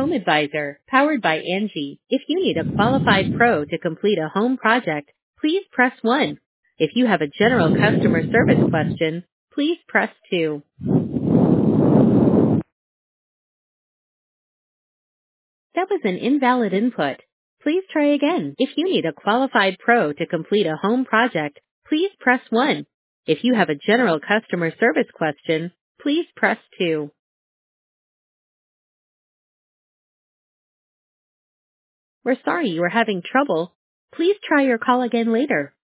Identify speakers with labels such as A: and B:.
A: Home Advisor, powered by Angie. If you need a qualified pro to complete a home project, please press 1. If you have a general customer service question, please press 2. That was an invalid input. Please try again. If you need a qualified pro to complete a home project, please press 1. If you have a general customer service question, please press 2. We're sorry you are having trouble. Please try your call again later.